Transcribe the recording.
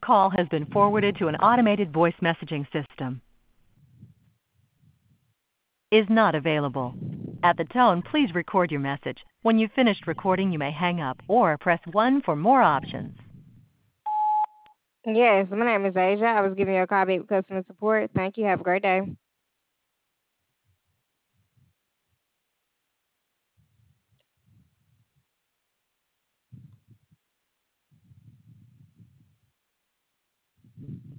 call has been forwarded to an automated voice messaging system. Is not available. At the tone, please record your message. When you've finished recording, you may hang up or press 1 for more options. Yes, my name is Asia. I was giving you a call back with customer support. Thank you. Have a great day.